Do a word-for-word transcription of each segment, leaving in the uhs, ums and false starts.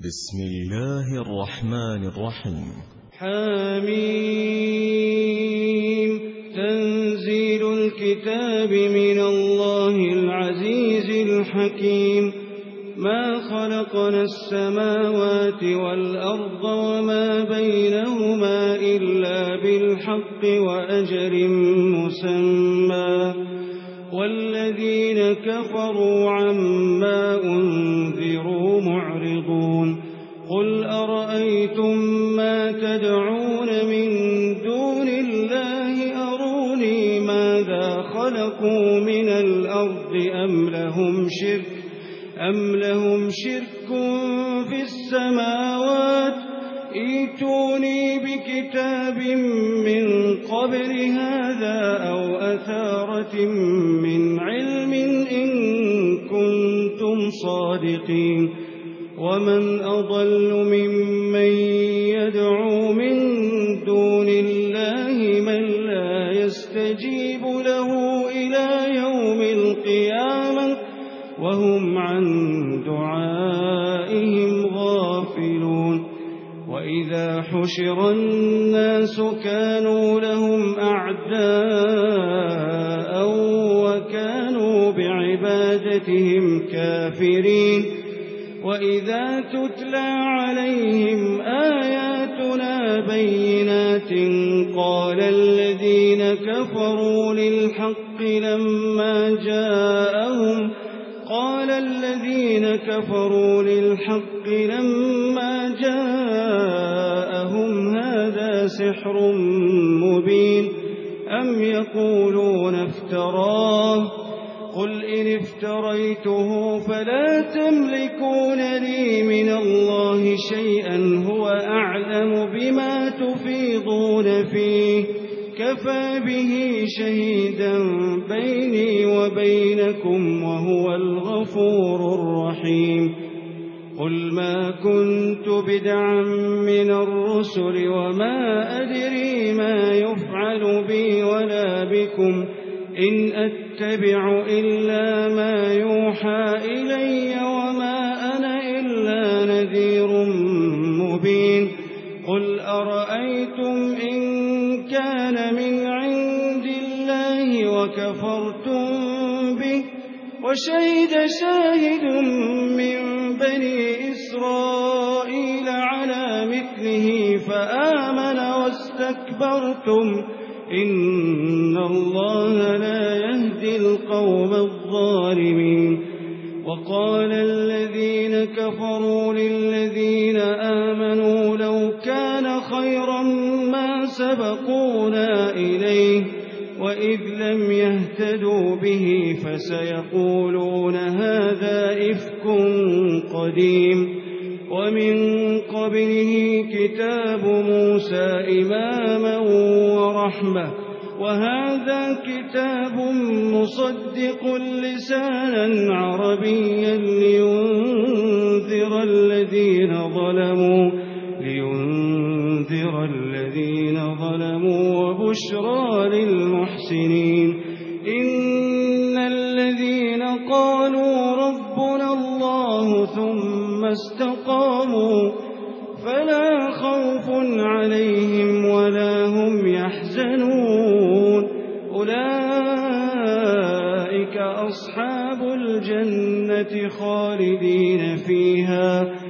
بسم الله الرحمن الرحيم. حميم. تنزيل الكتاب من الله العزيز الحكيم. ما خلقنا السماوات والأرض وما بينهما إلا بالحق وأجل مسمى، والذين كفروا عما أنذروا معرضون. قل أرأيتم ما تدعون من دون الله أروني ماذا خلقوا من الأرض أم لهم شرك أم لهم شرك في السماوات ائتوني بكتاب من قبل هذا أو أثارة من علم إن كنتم صادقين. ومن أضل ممن يدعو من دون الله من لا يستجيب له إلى يوم القيامة وهم عن دعائهم غافلون. وإذا حشر الناس كانوا لهم أعداء وكانوا بعبادتهم كافرين. وإذا تتلى عليهم آياتنا بينات قال الذين كفروا للحق لما جاءهم قال الذين كفروا للحق لما جاءهم هذا سحر مبين أم يقولون افتراه قل إن افتريته فلا تملكون لي من الله شيئا هو أعلم بما تفيضون فيه كفى به شهيدا بيني وبينكم وهو الغفور الرحيم. قل ما كنت بدعا من الرسل وما أدري ما يفعل بي ولا بكم إن أتبع إلا ما يوحى إلي وما أنا إلا نذير مبين. قل أرأيتم إن كان من عند الله وكفرتم به وشهد شاهد من بني إسرائيل على مثله فآمن واستكبرتم إن الله لا يهدي القوم الظالمين. وقال الذين كفروا للذين آمنوا لو كان خيرا ما سبقونا إليه وإذ لم يهتدوا به فسيقولون هذا إفك قديم. ومن قبله كتاب موسى إماما ورحمة وهذا كتاب مصدق لسانا عربيا لينذر الذين ظلموا لينذر الذين ظلموا وبشرى للمحسنين. إن الذين قالوا ربنا الله ثم استقاموا فلا خوف عليهم ولا هم يحزنون أولئك أصحاب الجنة خالدين فيها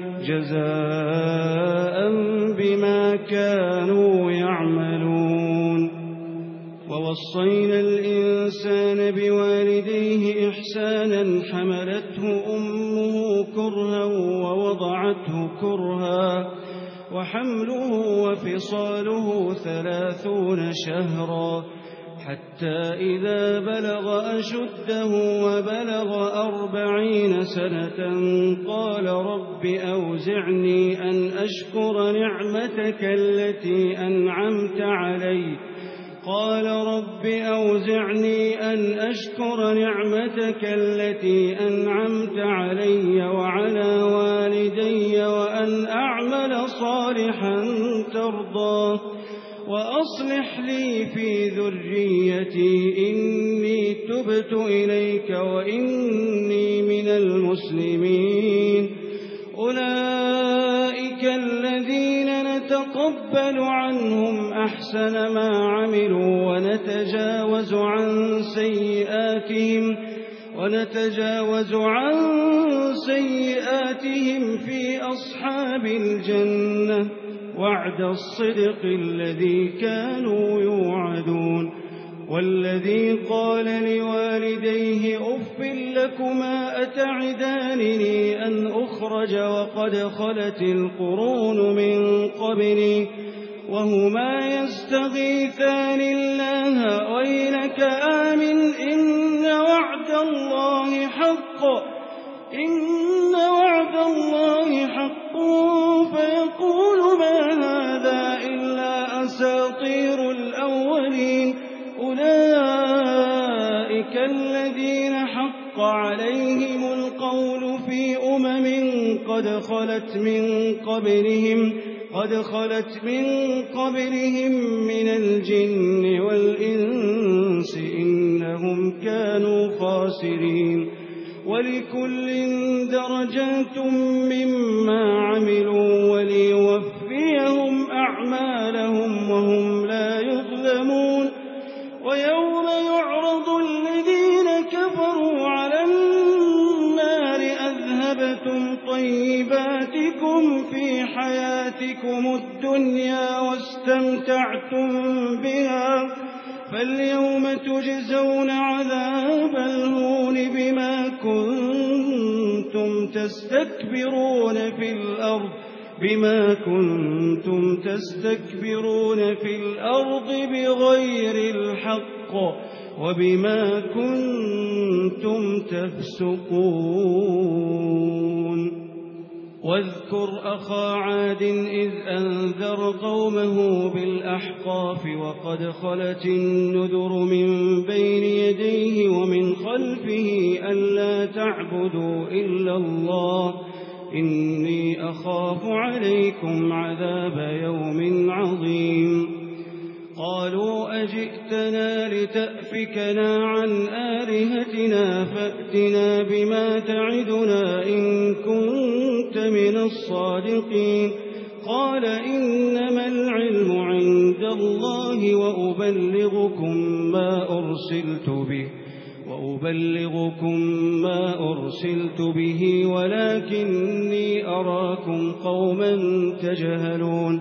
جزاء بما كانوا يعملون. ووصينا الإنسان بوالديه إحسانا حملته أمه كرها ووضعته كرها وحمله وفصاله ثلاثون شهرا حتى إذا بلغ أشده وبلغ أربعين سنة قال رب أوزعني أن أشكر نعمتك التي أنعمت علي قال رب أوزعني أن أشكر نعمتك التي أنعمت علي وعلى والدي وأن أعمل صالحا ترضاه وأصلح لي في ذريتي إني تبت إليك وإني من المسلمين. أولئك الذين نتقبل عنهم أحسن ما عملوا ونتجاوز عن سيئاتهم ونتجاوز عن سيئاتهم في أصحاب الجنة وعد الصدق الذي كانوا يوعدون. والذي قال لوالديه أف لكما أتعدانني أن أخرج وقد خلت القرون من قبلي وهما يستغيثان الله ويلك آمن إن وعد الله حق إن وعد الله حق فيقول ما هذا إلا أساطير الأولين أولئك الذين حق عليهم القول في أمم قد خلت من قبلهم قد خلت من قبلهم من الجن والإنس إنهم كانوا خاسرين. ولكل درجات مما عملوا وليوفيهم أعمالهم وهم لا يظلمون. ويوم يعرض الذين كفروا على النار أذهبتم طيباتكم في حياتكم الدنيا واستمتعتم بها فاليوم تجزون عذاب الهون بما كنتم تستكبرون في الأرض بما كنتم تستكبرون في الأرض بغير الحق وبما كنتم تفسقون. واذكر أخا عاد إذ أنذر قومه بالأحقاف وقد خلت النذر من بين يديه ومن خلفه ألا تعبدوا إلا الله إني أخاف عليكم عذاب يوم عظيم. قالوا أجئتنا لتأفكنا عن آلهتنا فأتنا بما تعدنا إن كنت من الصادقين. قال إنما العلم عند الله وأبلغكم ما أرسلت به وأبلغكم ما أرسلت به ولكني أراكم قوما تجهلون.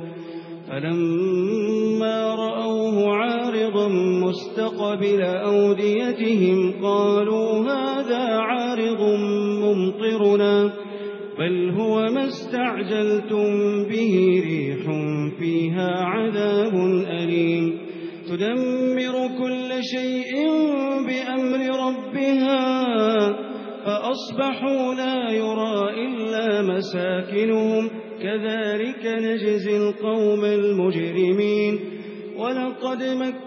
فلما رأوه عارضا مستقبل أوديتهم قالوا هذا عارض ممطرنا بل هو ما استعجلتم به ريح فيها عذاب أليم تدمر كل شيء بأمر ربها فأصبحوا لا يرى إلا مساكنهم كذلك نجزي القوم المجرمين. ولقد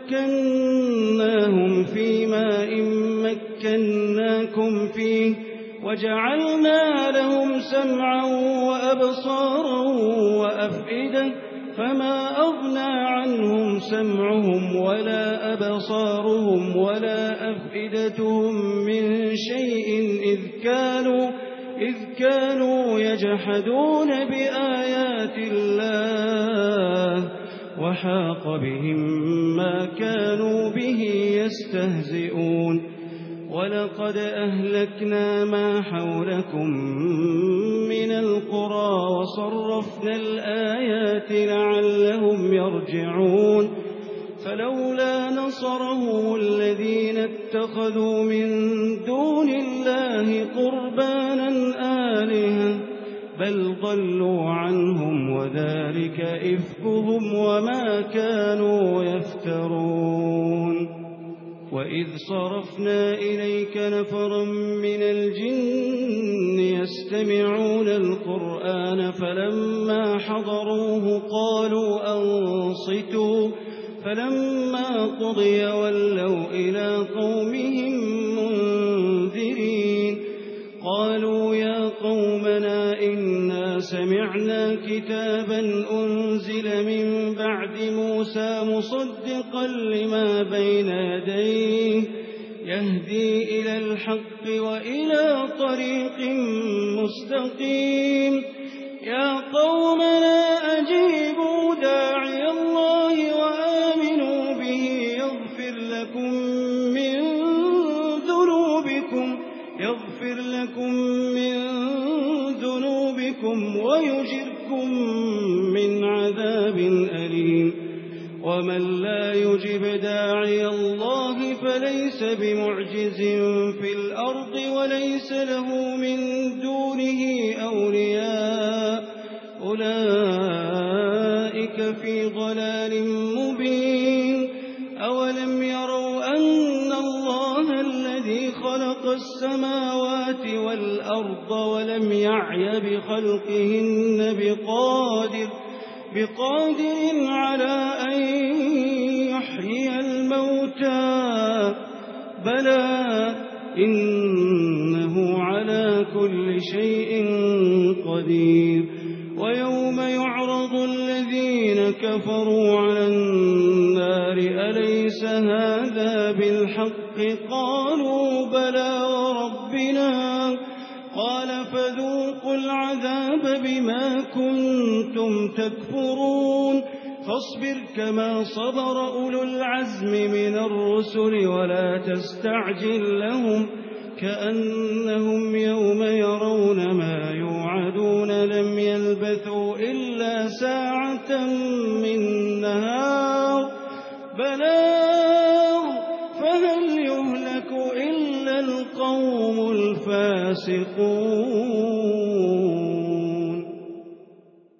مكناهم في ماء مكناكم فيه وجعلنا لهم سمعا وأبصارا وأفئدة فما أغنى عنهم سمعهم ولا أبصارهم ولا أفئدتهم من شيء إذ كانوا إذ كانوا يجحدون بآيات الله وحاق بهم ما كانوا به يستهزئون. ولقد أهلكنا ما حولكم من القرى وصرفنا الآيات لعلهم يرجعون. فلولا نصرهم الذين اتخذوا من دون الله قربانا آلهة بل ضلوا عنهم وذلك إفكهم وما كانوا يفترون. وإذ صرفنا إليك نفرا من الجن يستمعون القرآن فلما حضروه قالوا أنصتوا فلما قضي ولوا إلى قومهم منذرين. قالوا يا قومنا إنا سمعنا كتابا أنزل من بعد موسى مصدقا لما بين يديه يهدي إلى الحق وإلى طريق مستقيم. يا قومنا ويجركم من عذاب أليم ومن لا يجب داعي الله فليس بمعجز في الأرض وليس له من دونه أولياء أولئك في ضلال مبين أولم يروا أن الله الذي خلق السماوات والأرض ولم يعي بخلقهن بقادر بقادر على أن يحيي الموتى بلى إنه على كل شيء قدير ويوم يعرض الذين كفروا على النار أليس هذا بالحق قالوا بلى وربنا قال فذوقوا العذاب بما كنتم تكفرون فاصبر كما صبر أولو العزم من الرسل ولا تستعجل لهم كأنهم يوم يرون ما يوعدون لم يلبثوا إلا ساعة من نهار بلاغ فهل يهلك إلا القوم الفاسقون